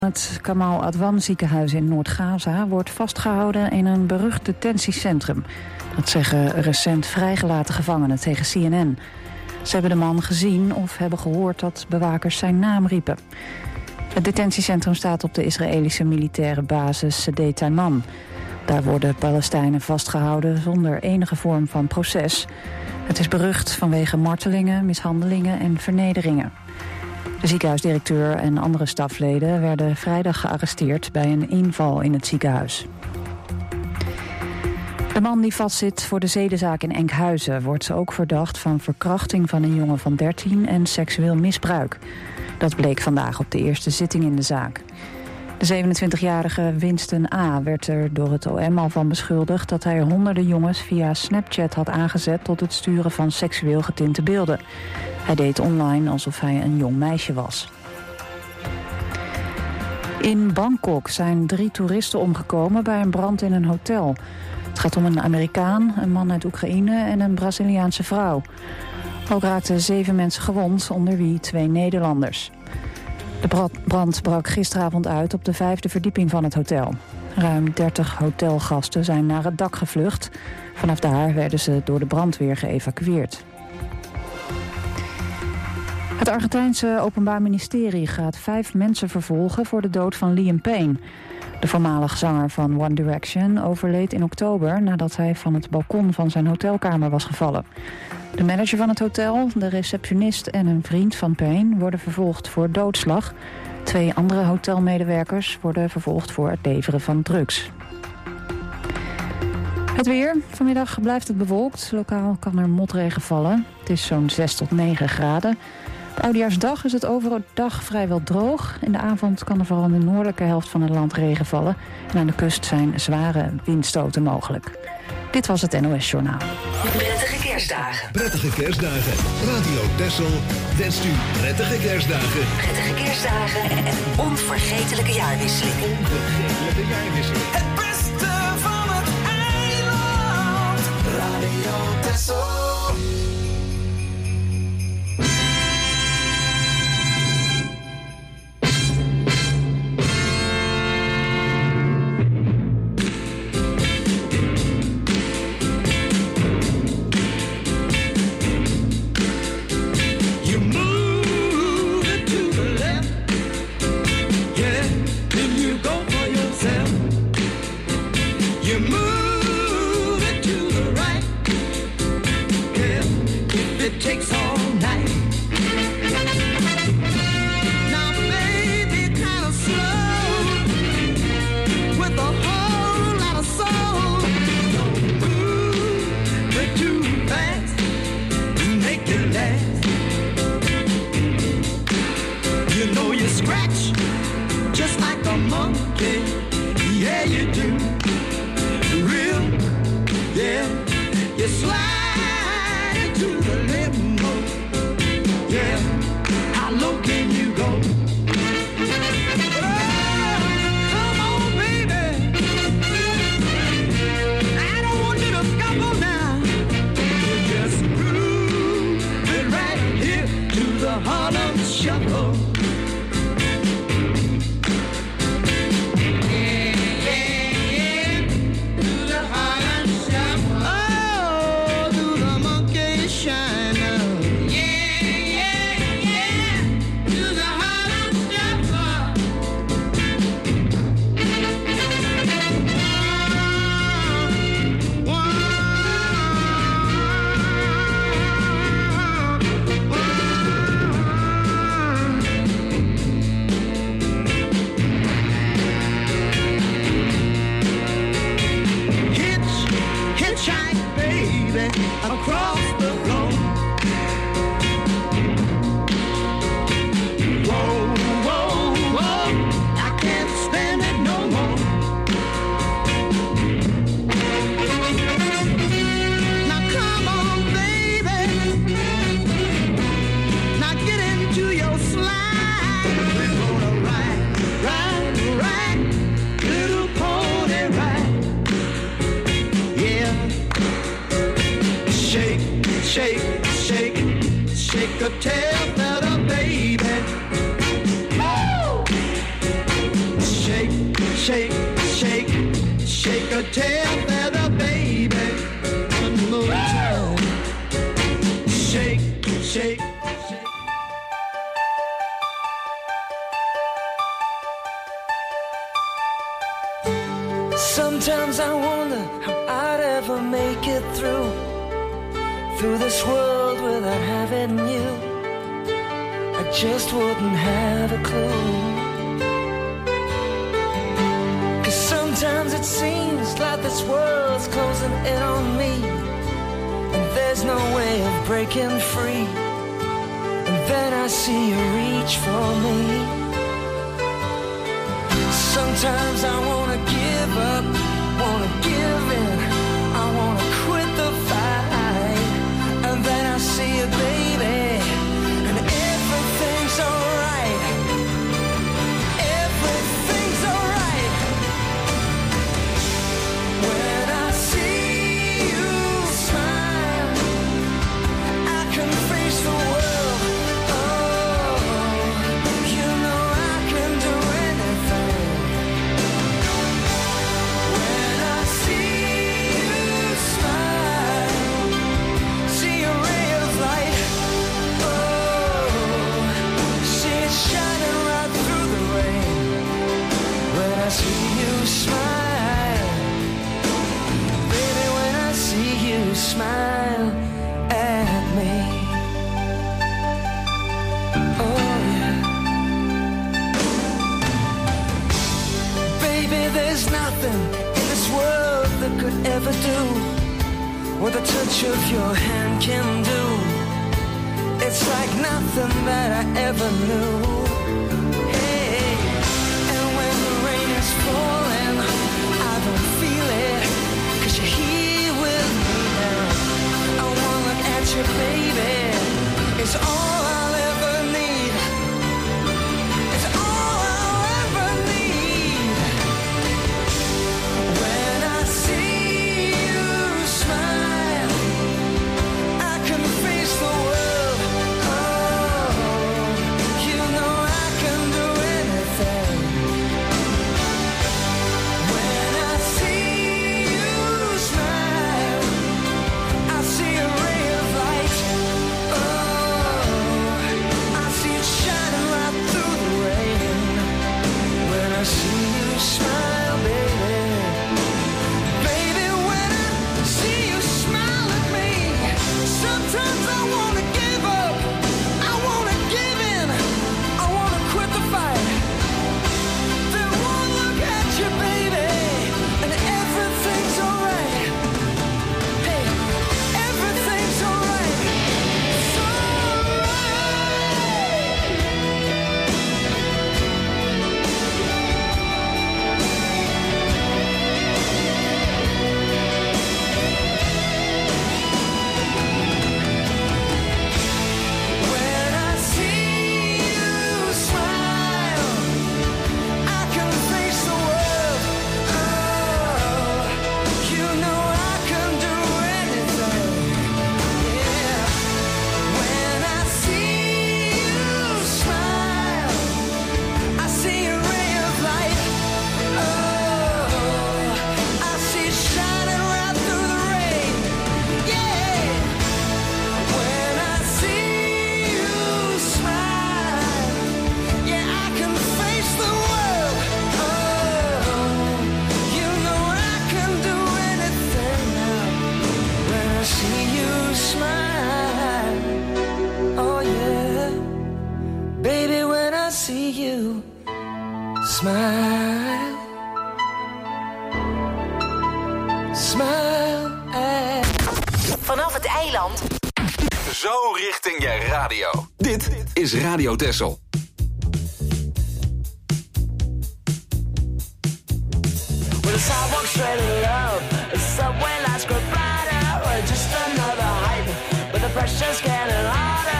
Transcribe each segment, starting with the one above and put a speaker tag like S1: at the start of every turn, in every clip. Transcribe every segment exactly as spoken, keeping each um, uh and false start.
S1: Het Kamal Adwan ziekenhuis in Noord-Gaza wordt vastgehouden in een berucht detentiecentrum. Dat zeggen recent vrijgelaten gevangenen tegen C N N. Ze hebben de man gezien of hebben gehoord dat bewakers zijn naam riepen. Het detentiecentrum staat op de Israëlische militaire basis Sde Taiman. Daar worden Palestijnen vastgehouden zonder enige vorm van proces. Het is berucht vanwege martelingen, mishandelingen en vernederingen. De ziekenhuisdirecteur en andere stafleden werden vrijdag gearresteerd bij een inval in het ziekenhuis. De man die vastzit voor de zedenzaak in Enkhuizen wordt ook verdacht van verkrachting van een jongen van dertien en seksueel misbruik. Dat bleek vandaag op de eerste zitting in de zaak. De zevenentwintigjarige Winston A. werd er door het O M al van beschuldigd dat hij honderden jongens via Snapchat had aangezet tot het sturen van seksueel getinte beelden. Hij deed online alsof hij een jong meisje was. In Bangkok zijn drie toeristen omgekomen bij een brand in een hotel. Het gaat om een Amerikaan, een man uit Oekraïne en een Braziliaanse vrouw. Ook raakten zeven mensen gewond, onder wie twee Nederlanders. De brand brak gisteravond uit op de vijfde verdieping van het hotel. Ruim dertig hotelgasten zijn naar het dak gevlucht. Vanaf daar werden ze door de brandweer geëvacueerd. Het Argentijnse Openbaar Ministerie gaat vijf mensen vervolgen voor de dood van Liam Payne. De voormalig zanger van One Direction overleed in oktober nadat hij van het balkon van zijn hotelkamer was gevallen. De manager van het hotel, de receptionist en een vriend van Payne worden vervolgd voor doodslag. Twee andere hotelmedewerkers worden vervolgd voor het leveren van drugs. Het weer. Vanmiddag blijft het bewolkt. Lokaal kan er motregen vallen. Het is zo'n zes tot negen graden. Op Oudejaarsdag is het overdag vrijwel droog. In de avond kan er vooral in de noordelijke helft van het land regen vallen. En aan de kust zijn zware windstoten mogelijk. Dit was het N O S Journaal.
S2: Prettige kerstdagen.
S3: Prettige kerstdagen. Radio Texel wenst u prettige kerstdagen.
S2: Prettige kerstdagen en een onvergetelijke jaarwisseling.
S3: Onvergetelijke jaarwisseling.
S4: Het beste van het eiland. Radio Texel. Shake the tail feather, baby. Oh!
S5: shake, shake, shake a tail feather, baby. One more time. Shake, shake.
S4: Sometimes I wonder how I'd ever make it through Through this world without having you I just wouldn't have a clue Cause sometimes it seems like this world's closing in on me And there's no way of breaking free And then I see you reach for me Sometimes I wanna give up, wanna give in, I wanna quit the fight. And then I see you, baby, and everything's alright. Everything's alright. When I see you smile, I can face the world. Oh, you know I can do anything. Smile at me. Oh yeah. Baby, there's nothing in this world that could ever do what the touch of your hand can do. It's like nothing that I ever knew. Hey, and when the rain is falling, I don't feel it, 'cause you're here with me now. I wanna look at you, baby. It's all I'll ever need. It's all I'll ever need. When I see you smile, I can face the world. Oh, you know I can do anything. When I see you smile, I see a ray of light. Oh, I see it shining right through the rain. When I see you smile, baby. Baby, when I see you smile at me, sometimes I wanna give up, I wanna give in, I wanna quit the fight. Then one look at you, baby, and everything's alright. Hey, everything's alright. It's when I see you smile, I can face the world. Oh, you know I can do anything. Yeah. When I see you smile, I see a ray of light. Oh, I see it shining right through the rain. Yeah. When I see you smile, yeah, I can face the world. Oh, you know I can do anything now. When I see you smile, oh yeah, baby, when I see you smile, smile at
S2: Vanaf het eiland.
S6: Zo richting je radio. Dit is Radio Texel.
S4: Well, the sidewalk's ready to love. The subway lights grow brighter. We're just another hype, but the pressure's getting harder.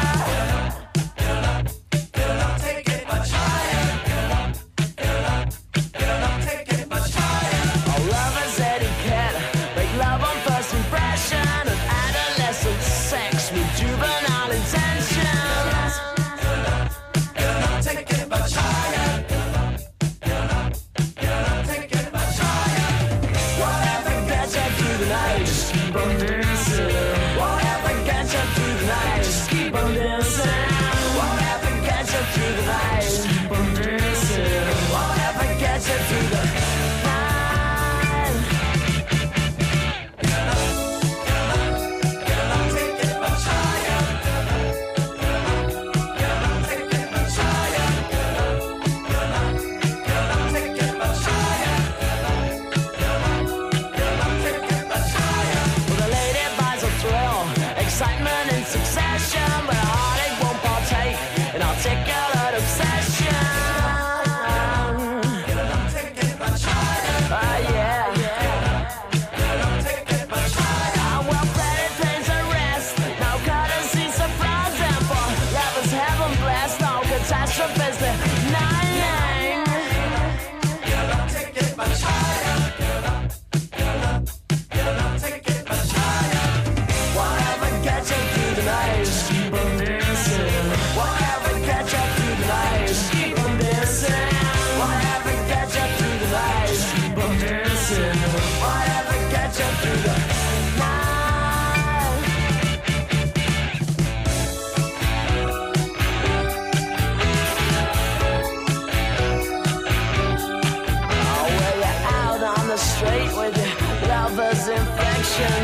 S4: Our love is etiquette. Make love on first impression. Of adolescent sex with juvenile intentions. Take it much higher.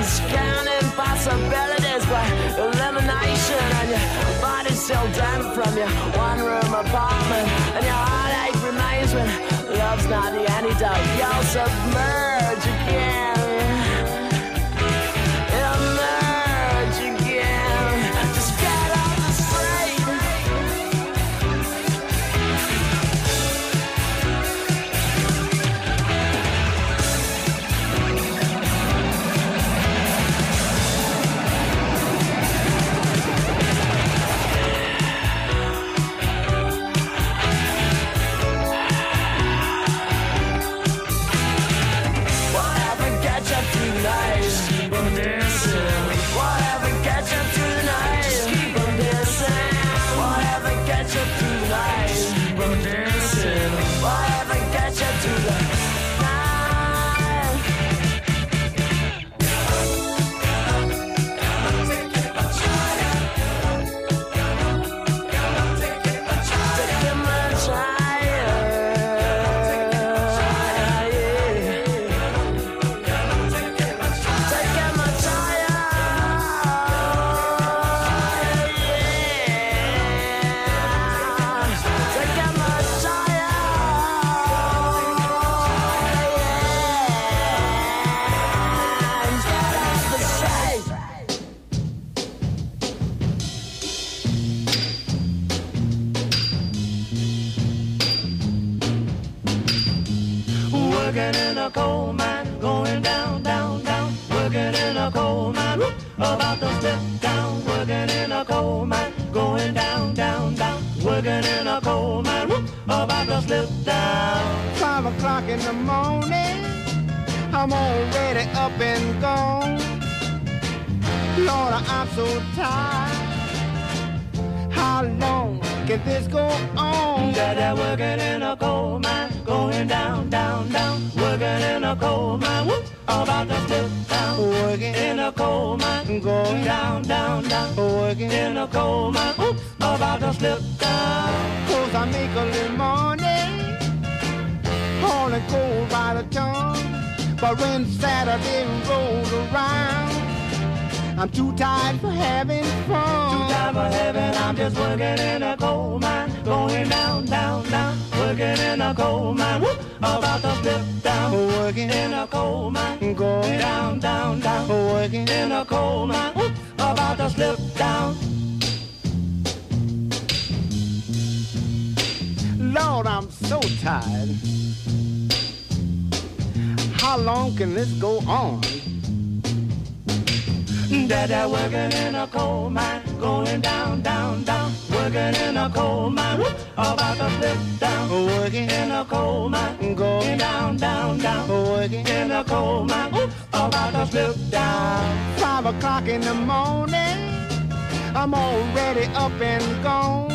S4: Scanning possibilities by elimination, and your body's still damp from your one-room apartment, and your heartache remains when love's not the antidote. You'll submerge again. Emerge again. Just get off the street.
S5: Working in a coal mine, going down, down, down. Working in a coal mine, whoop, about to slip down. Working in a coal mine, going down, down, down. Working in a coal mine, whoop, about to slip down.
S7: Five o'clock in the morning, I'm already up and gone. Lord, I'm so tired. How long can this go on?
S5: Dada working in a coal mine, going down, down, down. Working in a coal mine, whoop, about to slip down.
S7: Working
S5: in a coal mine,
S7: going
S5: down, down, down.
S7: Working
S5: in a coal mine, whoop, about to slip down.
S7: Cause I make a little money, hauling coal by the ton. But when Saturday rolls around, I'm too tired for having fun.
S5: Too tired for having, I'm just working in a coal mine, going down, down, down. Working in a coal mine, whoop, about to slip down.
S7: Working
S5: in a coal mine,
S7: going
S5: down, down, down.
S7: Working
S5: in a coal mine, whoop, about to slip down.
S7: Lord, I'm so tired. How long can this go on?
S5: Dada working in a coal mine, going down, down, down. Working in a coal mine, whoop, about to slip down.
S7: Working
S5: in a coal mine,
S7: going
S5: down, down, down.
S7: Working
S5: in a coal mine, whoop, about to slip down.
S7: Five o'clock in the morning, I'm already up and gone.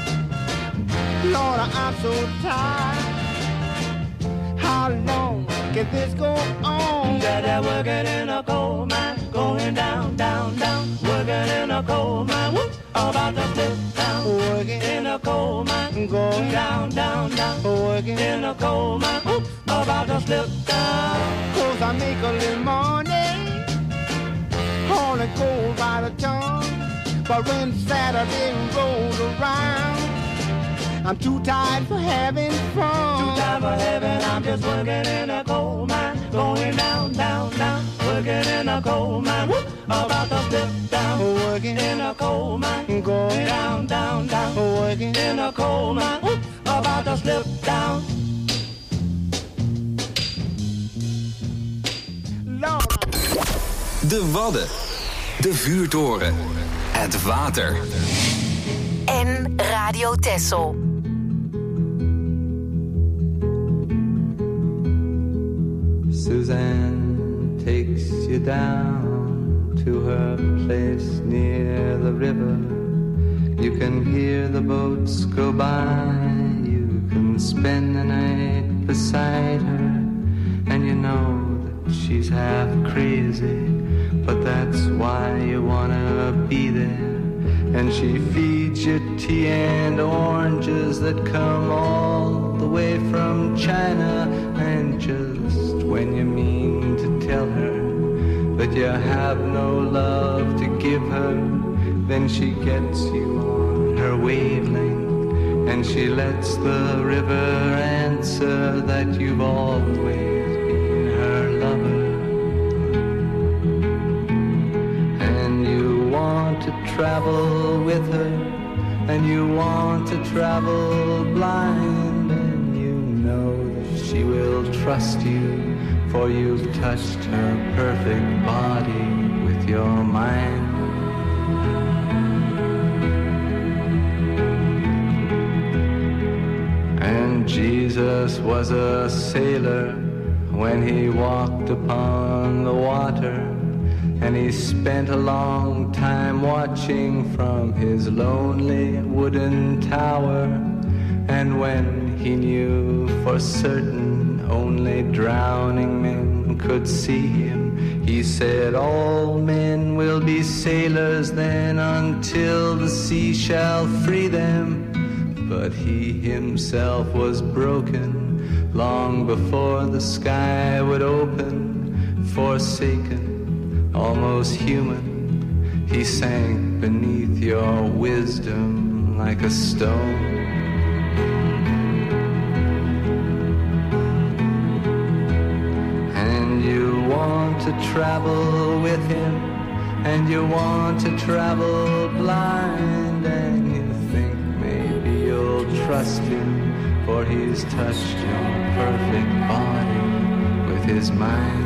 S7: Lord, I'm so tired. How long can this go on?
S5: Dada working in a coal mine, going down, down, down. Working in a coal mine, whoop, about to slip down.
S7: Working
S5: in a coal mine,
S7: going
S5: down, down, down.
S7: Working
S5: in a coal mine, whoop, about to slip down.
S7: Cause I make a little money, hauling coal by the ton. But when Saturday rolls around, I'm too tired for having fun.
S5: Too tired for having, I'm just working in a coal mine, going down, down, down. Working in a coal mine, whoop, about to slip down.
S7: Working
S5: in a coal mine,
S7: going
S5: down, down, down.
S7: Working
S5: in a coal mine, whoop, about to slip down.
S7: Lord.
S6: De Wadden, de vuurtoren, het water.
S2: En Radio Texel.
S8: Suzanne takes you down to her place near the river. You can hear the boats go by. You can spend the night beside her. And you know that she's half crazy, but that's why you wanna be there. And she feeds you tea and oranges that come all the way from China. And just when you mean to tell her that you have no love to give her, then she gets you on her wavelength, and she lets the river answer that you've always been her lover. And you want to travel with her, and you want to travel blind, and you know that she will trust you, for you've touched her perfect body with your mind. And Jesus was a sailor when he walked upon the water, and he spent a long time watching from his lonely wooden tower. And when he knew for certain only drowning men could see him, he said, all men will be sailors then until the sea shall free them. But he himself was broken long before the sky would open. Forsaken, almost human, he sank beneath your wisdom like a stone. And you want to travel with him, and you want to travel blind, and you think maybe you'll trust him, for he's touched your perfect body with his mind.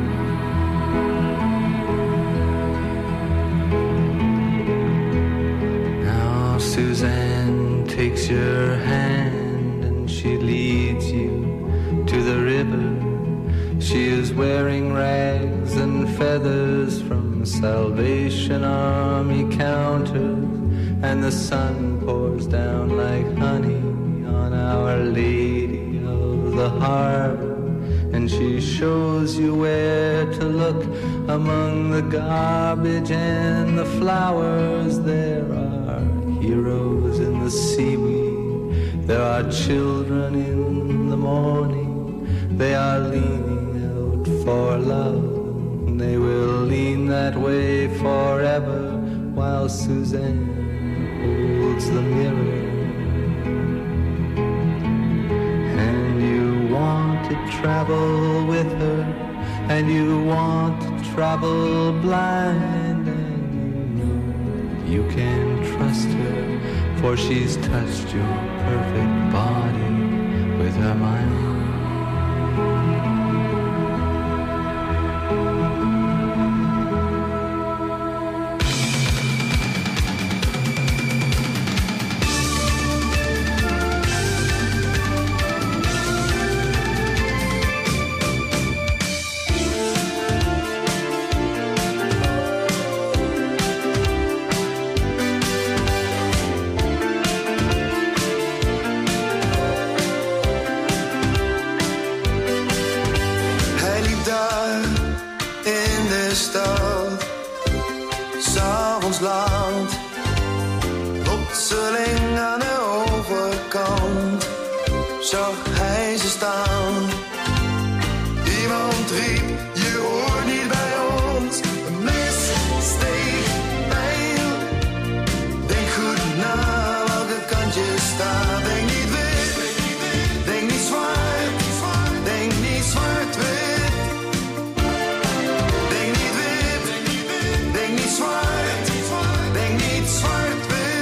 S8: Now Suzanne takes your hand and she leads you to the river. She is wearing rags and feathers from Salvation Army counters, and the sun pours down like honey on Our Lady of the Harbor. And she shows you where to look among the garbage and the flowers. There are heroes in the seaweed, there are children in the morning. They are leaning out for love, they will lean that way forever, while Suzanne holds the mirror. And you want to travel with her, and you want to travel blind, and you know you can trust her, for she's touched your perfect body with her mind.
S9: Plotseling aan de overkant zag hij ze staan. Iemand riep, je hoort niet bij ons. Een mes steekt pijl. Denk goed na welke kant je staat. Denk niet wit, denk niet zwart, denk niet zwart-wit. Denk niet wit, denk niet zwart, denk niet zwart-wit.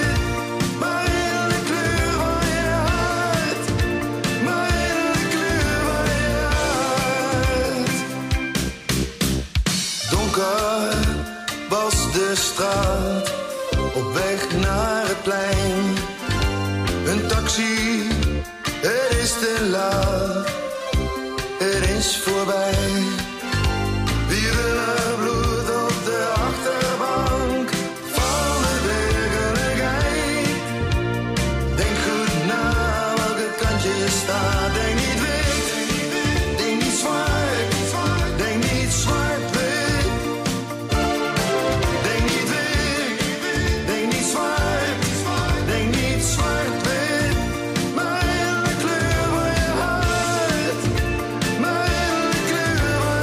S9: De straat, op weg naar het plein. Een taxi, het is te laat, het is voorbij. Wiebelig bloed op de achterbank van de werkelijkheid. Denk goed na welke kant je staat. Denk niet wit, denk niet zwart, denk niet zwart-wit. Maar in de kleur van je hart, maar in de kleur van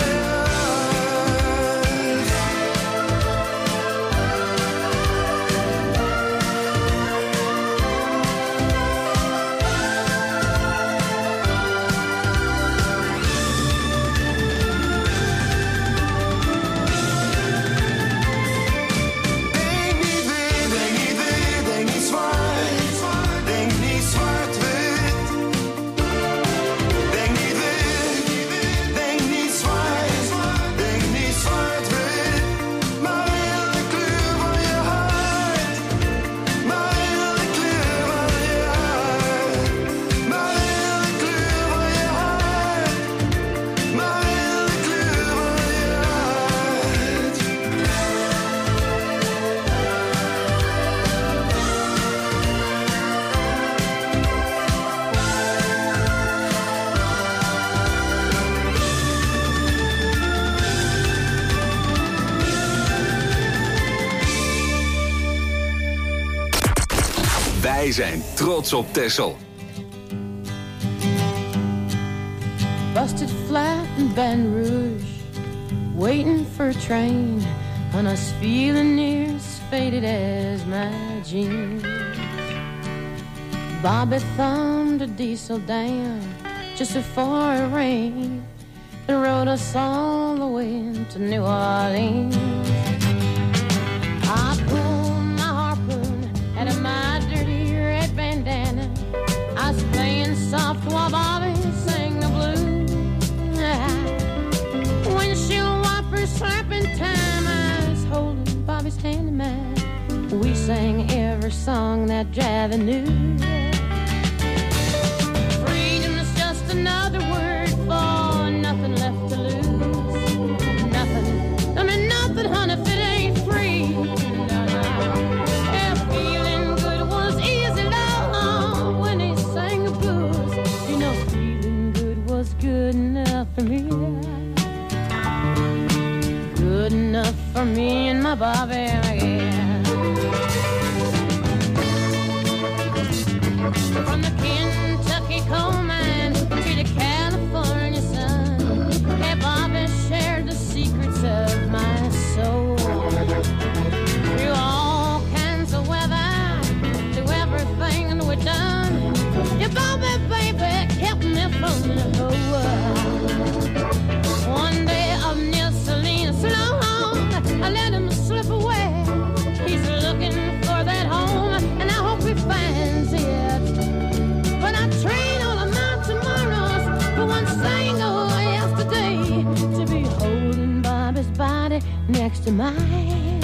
S6: Wij zijn trots op Texel.
S10: Busted flat in Baton Rouge, waiting for a train, and I was feeling near as faded as my jeans. Bobby thumbed a diesel down just before it rained and rode us all the way to New Orleans. I pulled my harpoon out of my dirty red bandana. I was playing soft while Bobby sang the blues. Windshield wipers slapping time, I was holding Bobby's hand in mine. We sang every song that Javi knew. Freedom's just another word for nothing left to lose. Nothing, I mean nothing, honey, if it ain't free. No, no. Yeah, feeling good was easy, love, when he sang the blues. You know, feeling good was good enough for me. Good enough for me and my Bobby, yeah. From the Kentucky coal mine to the California sun, hey, Bobby shared the secrets of my soul. Through all kinds of weather, through everything we've done, your Bobby, baby, kept me from the whole. One day up near Selena Sloan, I let him slip away. He's looking for that home, and I hope he finds it. But I train all of my tomorrows for one single yesterday, to be holding Bobby's body next to mine.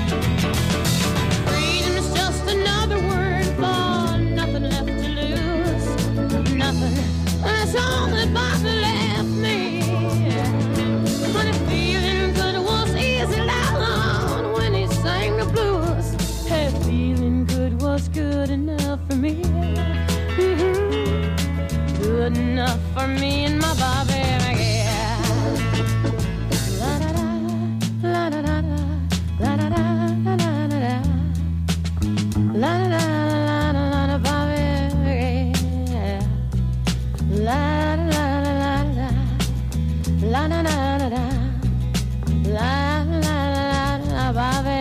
S10: Freedom is just another word for nothing left to lose. Nothing, that's all that Bobby left me. But if feeling good was easy, loud when he sang the blues, hey, feeling good was good enough for me. Mm-hmm. Good enough for me and my Bobby, yeah. La da da, la da da da, la da da, la da da da, la da da, la da la da, Bobby, yeah. La da da la da, la da da da da, la da la la, Bobby.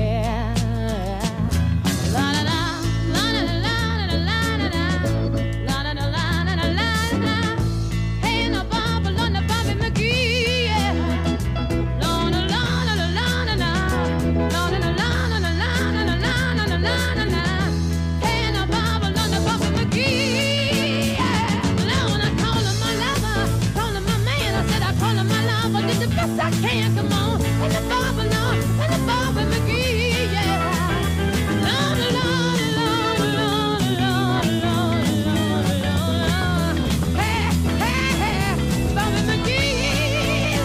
S10: I can't, come on, and the Bobby, no, and the Bobby McGee, yeah. Lord, Lord, Lord, Lord, Lord, Lord, Lord, Lord. Hey, hey, hey, Bobby McGee,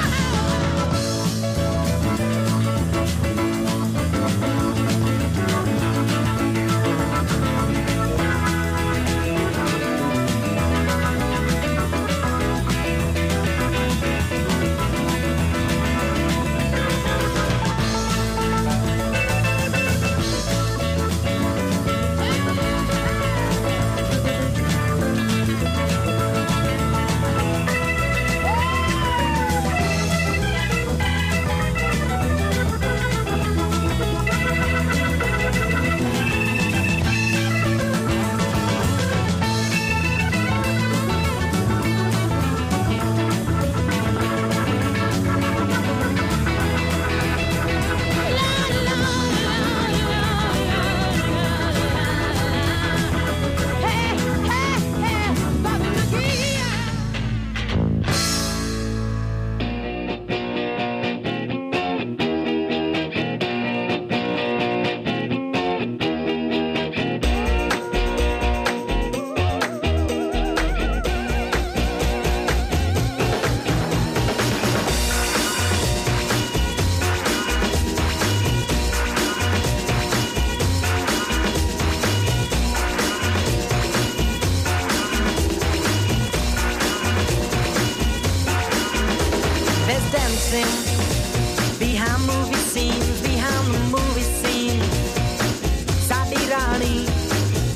S10: behind movie scenes, behind the movie scenes. Sadi Rani,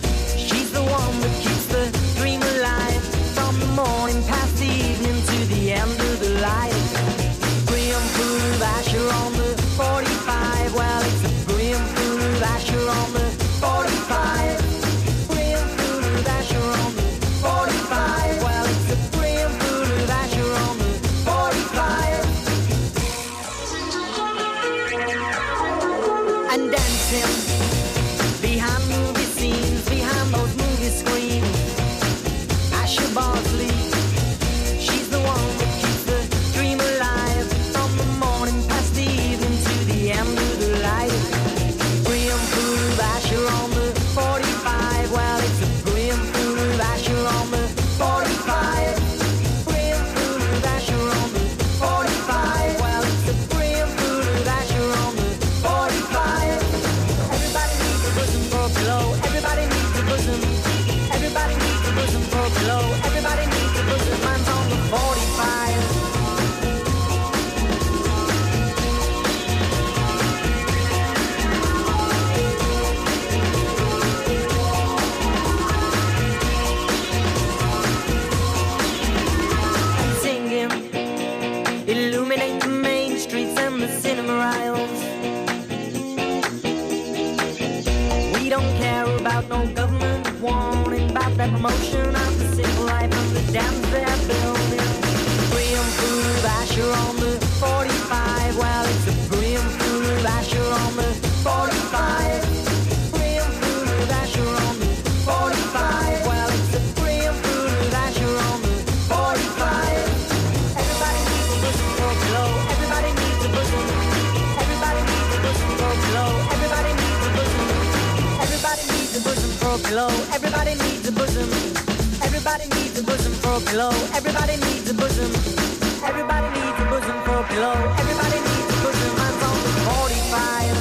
S4: pillow. Everybody needs a bosom. Everybody needs a bosom for a pillow. Everybody needs a bosom. Everybody needs a bosom for a pillow. Everybody needs a bosom. Mine's on the forty-five.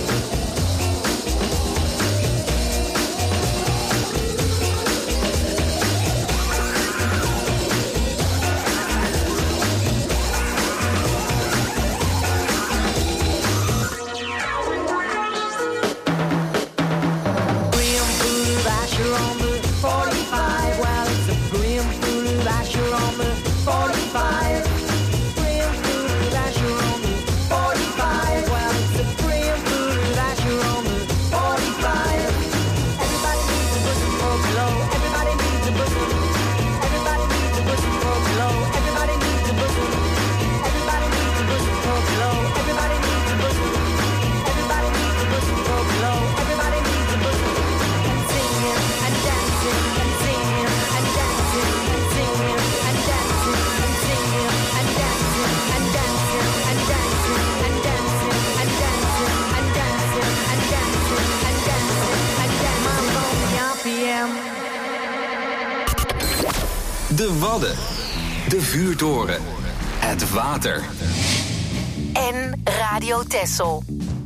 S6: De Wadden. De Vuurtoren. Het water.
S2: En Radio Texel.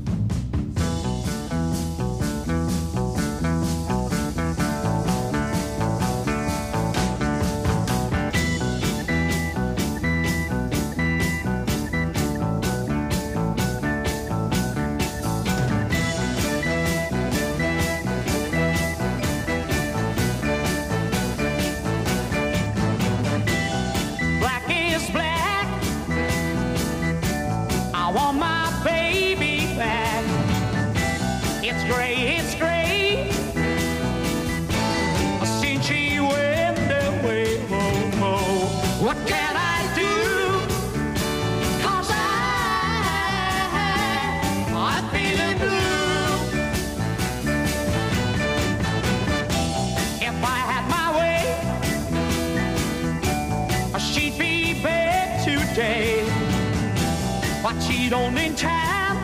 S5: But she don't in time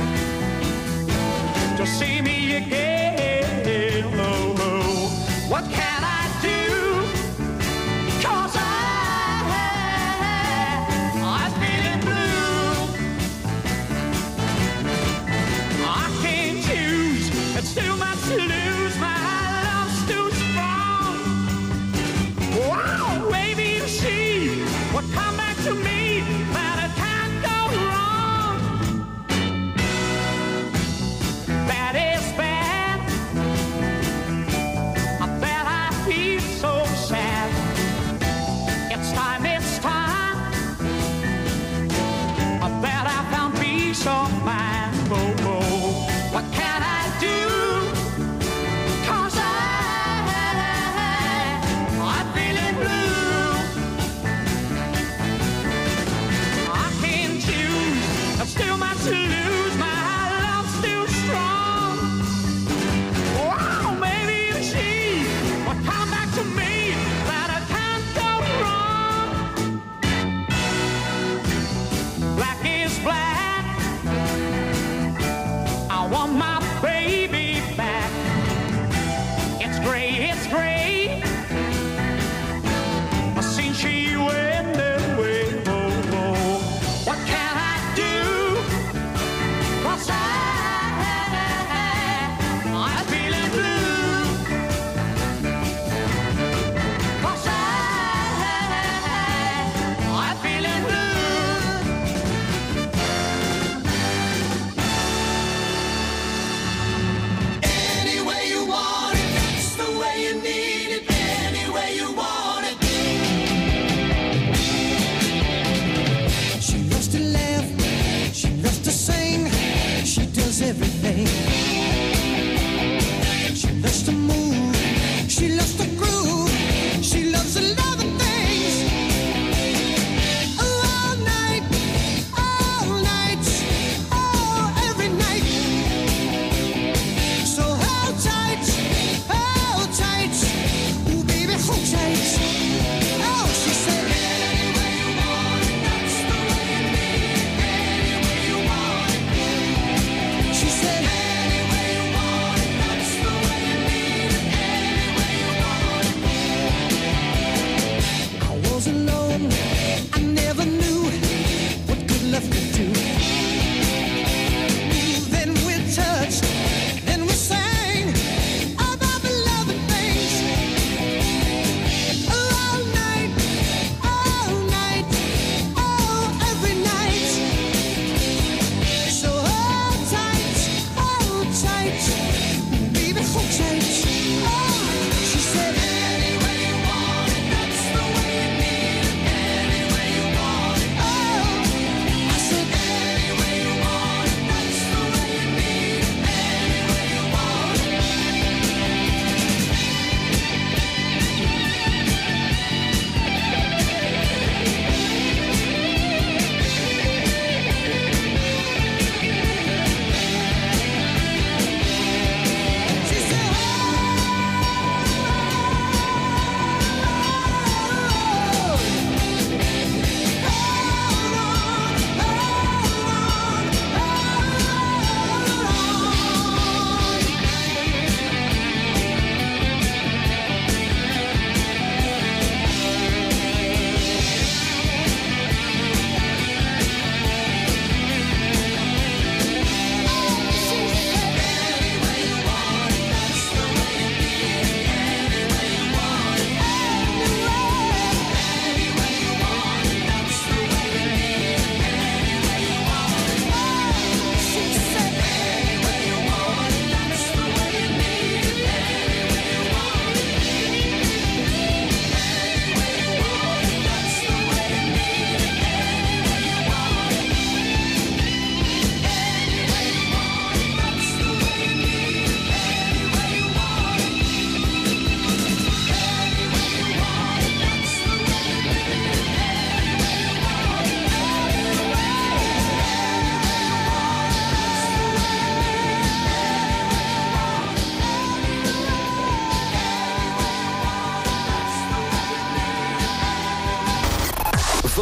S5: to see me again. Oh, oh. What can I do? 'Cause I, I'm feeling blue. I can't choose, it's too much to lose. My love's too strong. Wow, baby, you see what come back to me. That it can't go wrong. That is bad. I bet I feel so sad. It's time, it's time. I bet I found peace of mind. Oh, oh. What can I do? 'Cause I, I'm feeling blue.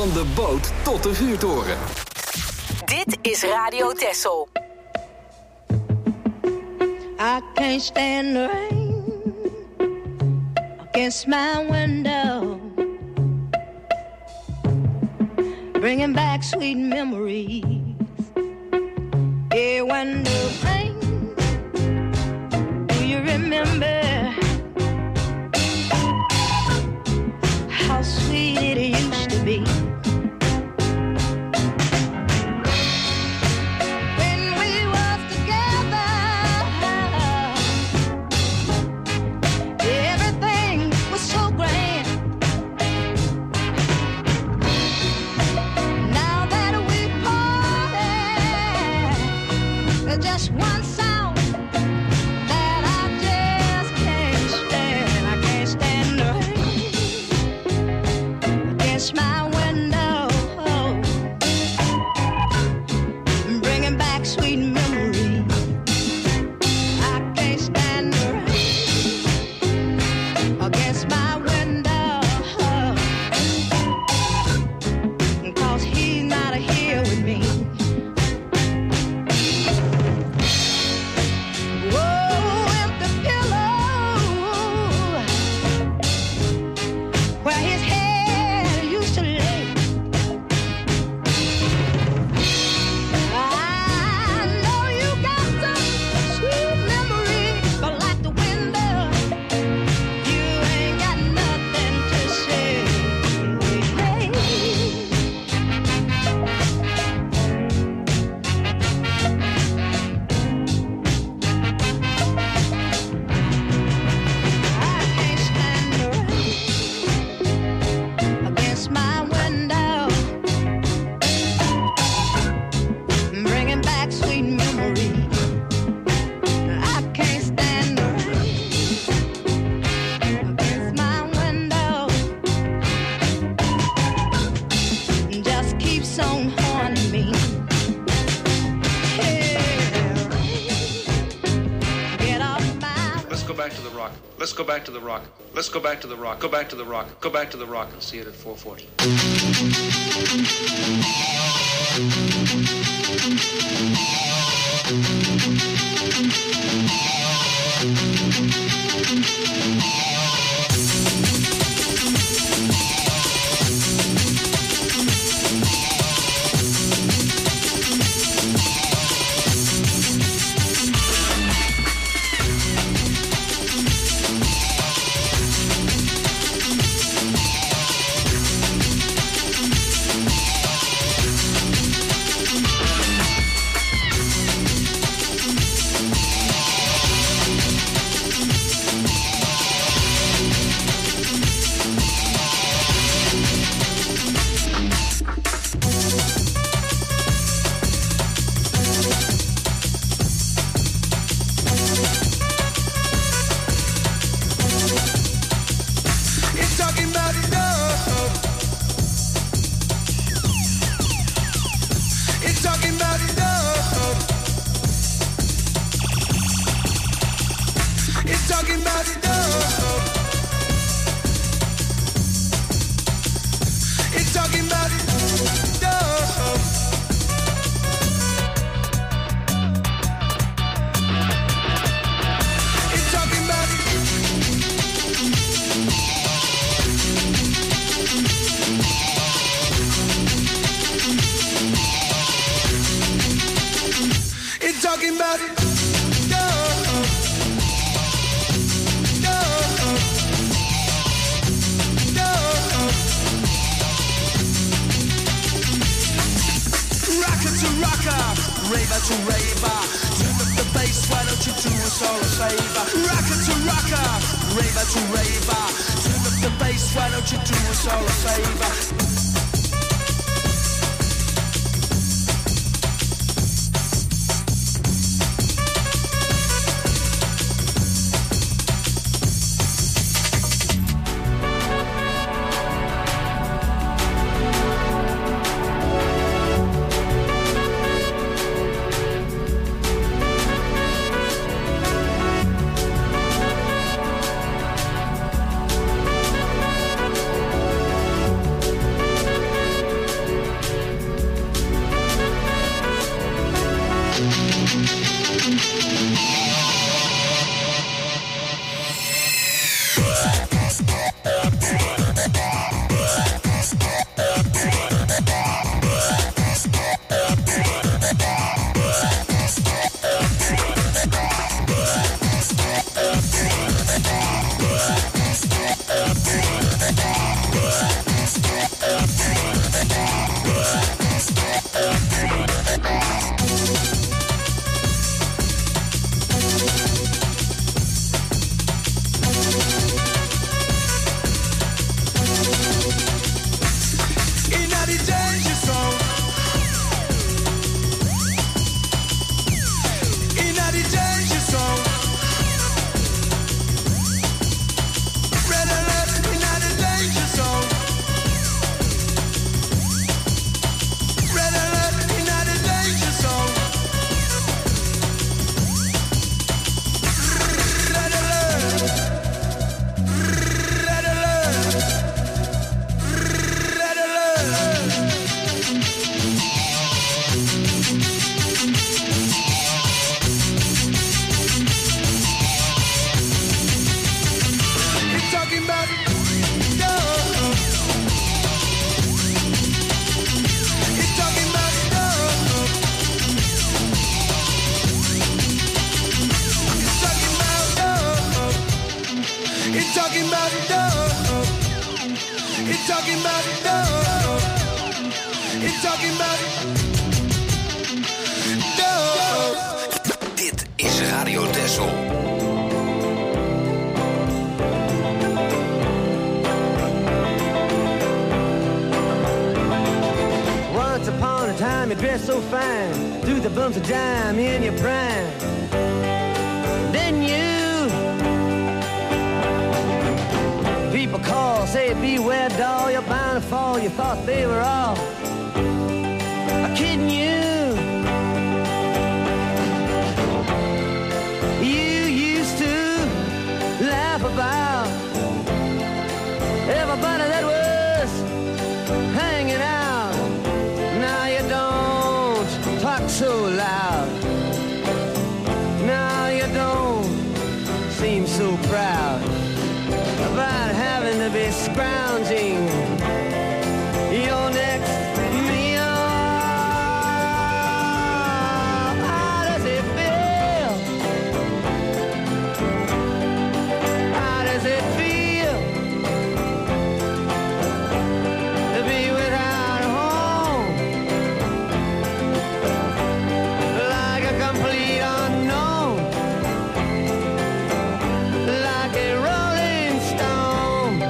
S6: Van de boot tot de vuurtoren.
S2: Dit is Radio Texel.
S10: I can't stand the rain against my window, bringing back sweet memories. Yeah, when the rain, do you remember how sweet it used to be?
S11: Let's go back to the rock. Let's go back to the rock. Go back to the rock. Go back to the rock and see it at four forty.
S9: It's talking about
S6: Dit is Radio Texel.
S4: Once upon a time you dressed so fine, threw the bumps of dime in your prime. Then you, people call, say beware doll, you're bound to fall. You thought they were all kidding you. You used to laugh about everybody that was hanging out. Now you don't talk so loud. Now you don't seem so proud about having to be scrounging your next meal. How does it feel? How does it feel to be without a home? Like a complete unknown, like a rolling stone.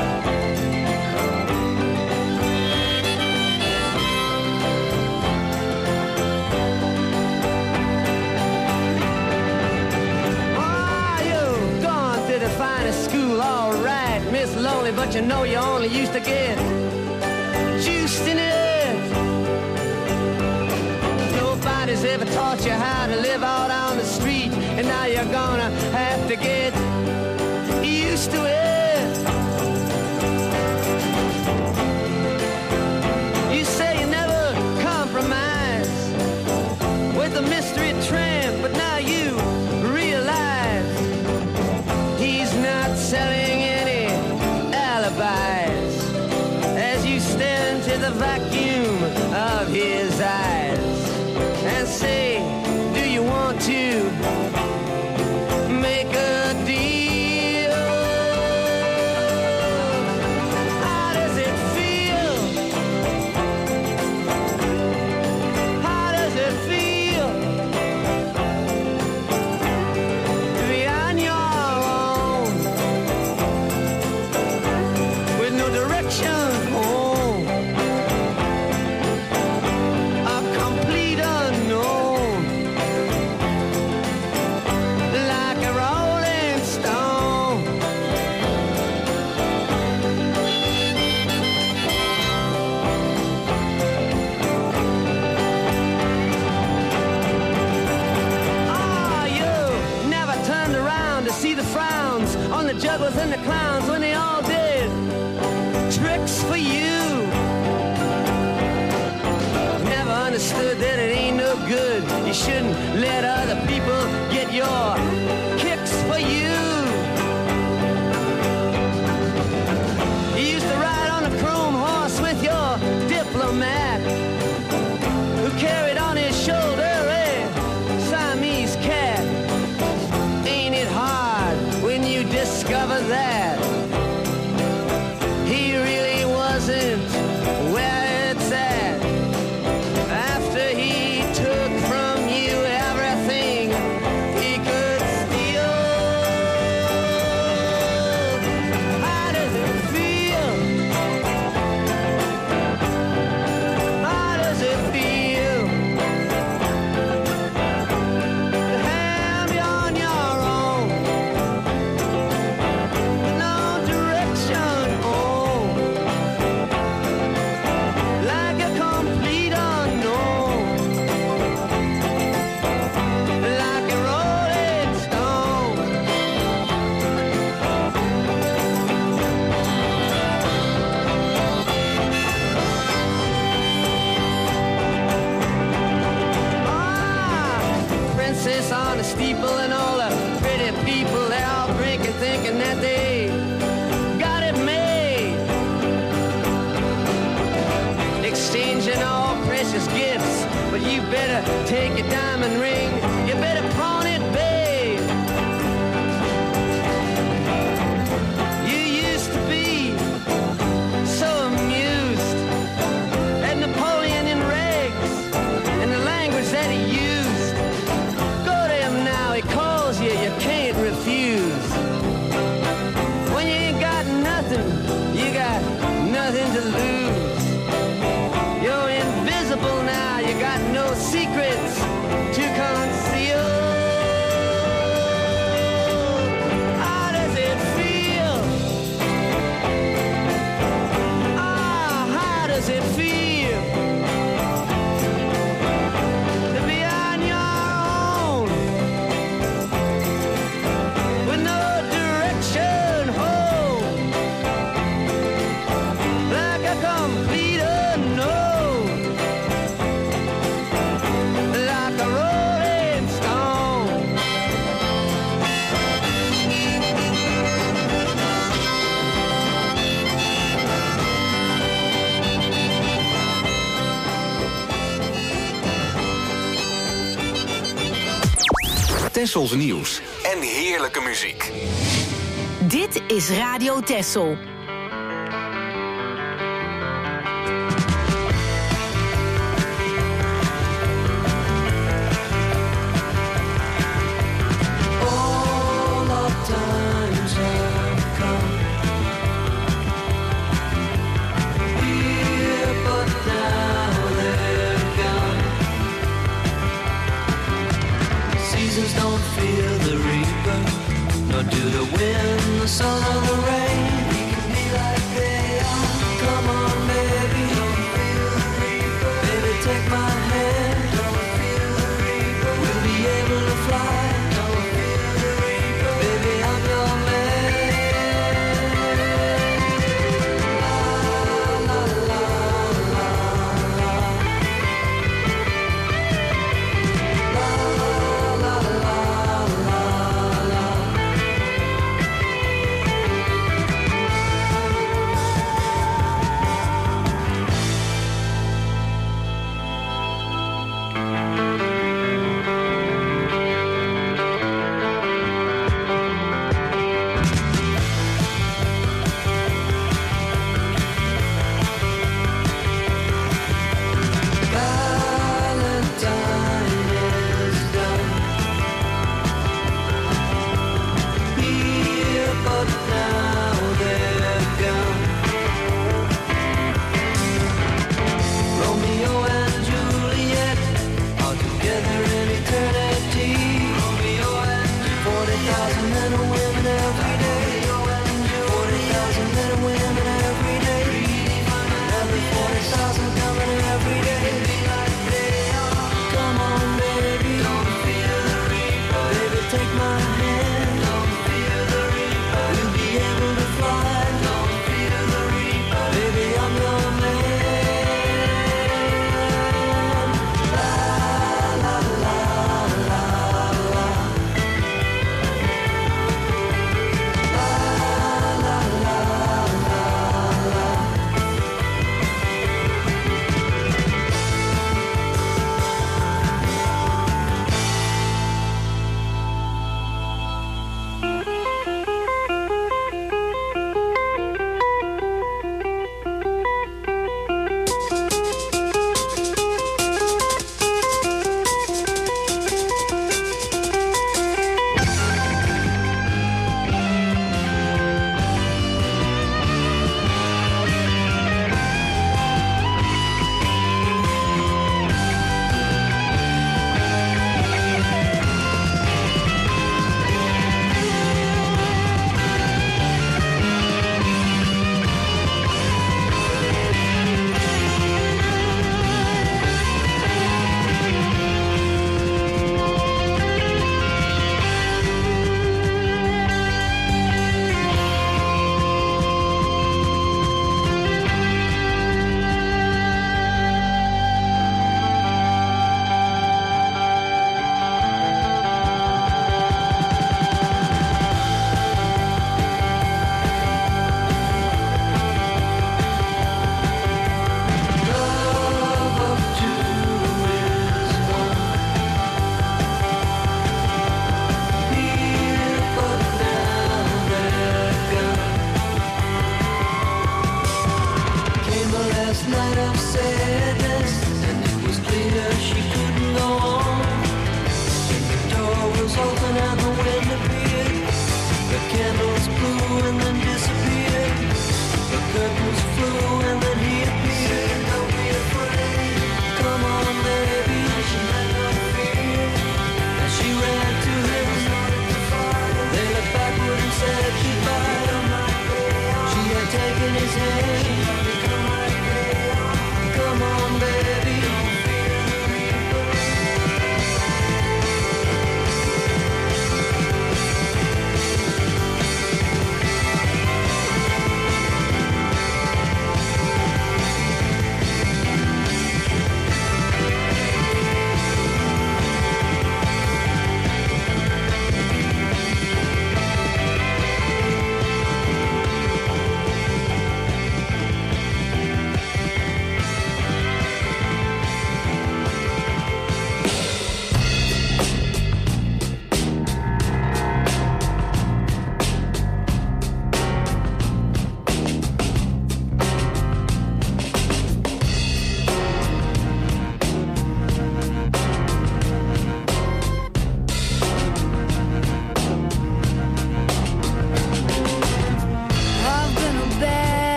S4: Oh, you've gone to the finest school, all right, Miss Lonely, but you know you only used to get juiced in it. Nobody's ever taught you how to live out on the street, and now you're gonna have to get used to it. You say you never compromise with a mystery tramp, but now you realize he's not selling any alibis as you stare into the vacuum of his eyes and say, do you want to make a deal? How does it feel? How does it feel to be on your own with no direction home? A complete unknown, like a rolling stone. Ah, you never turned around to see the frowns on the jugglers and the clowns when they all did tricks for you. Never understood that it ain't no good. You shouldn't let other people get your kicks for you. You used to ride on a chrome horse with your diplomat, who carried on his shoulder a Siamese cat. Ain't it hard when you discover that he really wasn't where it's at? After he took from you everything he could steal. How does it feel? How does it feel to have you on your own with no direction home, like a complete unknown, like a rolling stone? Ah, princess on a steeple and all the pretty people, they're all drinking, thinking that they got it made, exchanging all precious gifts. But you better take your diamond ring, you better pawn it, babe. You used to be so amused at Napoleon used. Go to him now, he calls you, you can't refuse. When you ain't got nothing, you got nothing to lose. You're invisible now, you got no secrets to conceal. How does it feel? Ah, how does it feel to be on your own with no direction home, like a complete unknown, like a rolling stone?
S6: Tessels nieuws en heerlijke muziek.
S2: Dit is Radio Tessel.
S4: All of times have come here, but now they're gone. Seasons don't fear the reaper, nor do the wind, the sun, or the rain. We can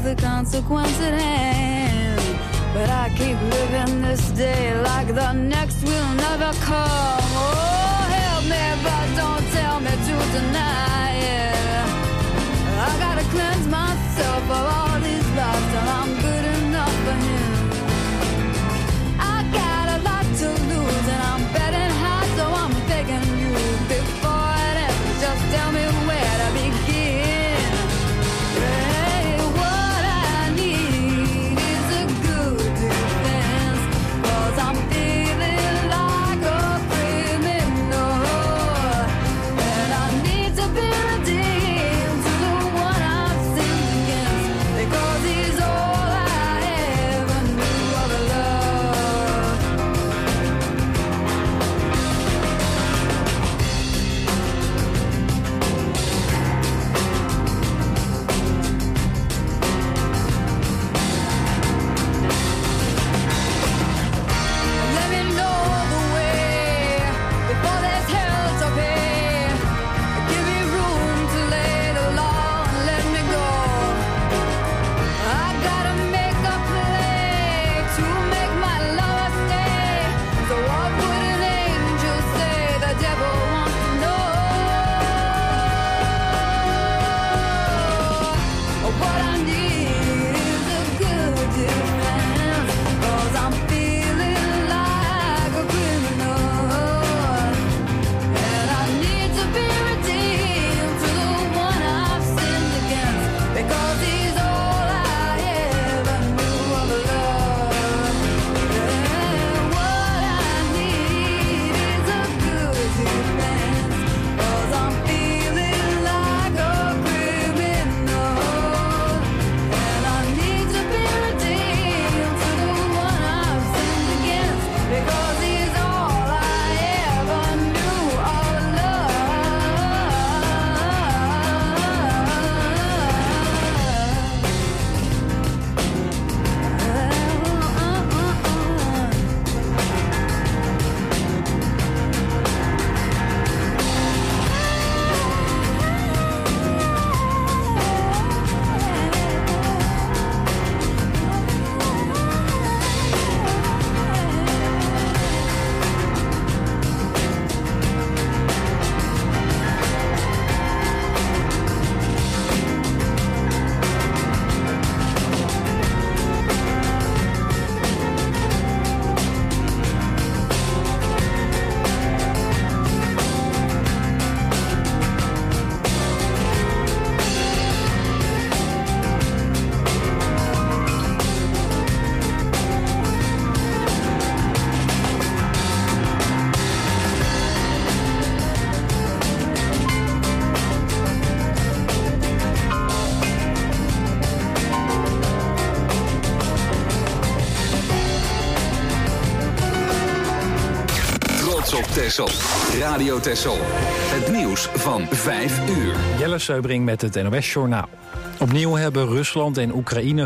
S12: the consequence at hand. But I keep living this day like the next will never come. Oh, help me, but don't tell me to deny it. I gotta cleanse myself of all these lies till I'm good enough for him. I got a lot to lose and I'm betting high, so I'm begging you before it ends, just tell me where to begin. Hey, what I need is a good defense, 'cause I'm feeling like a criminal, and I need to be redeemed to the one I've sinned against, because he's all I ever knew of love. Let me know the way before there's hell to pay. Give me room to lay the law and let me go. I gotta make a play to make my lover stay. So what would an angel say? The devil wants to know. What I need is a good defense, 'cause I'm feeling like a criminal, and I need to be redeemed to the one I've sinned against, because he's all I ever knew of love. And what I need is a good defense, 'cause I'm feeling like a criminal, and I need to be redeemed to the one I've sinned against, because he's all I ever knew of
S6: Trots op Texel. Radio Texel. Het nieuws van vijf uur.
S13: Jelle Seubring met het N O S Journaal. Opnieuw hebben Rusland en Oekraïne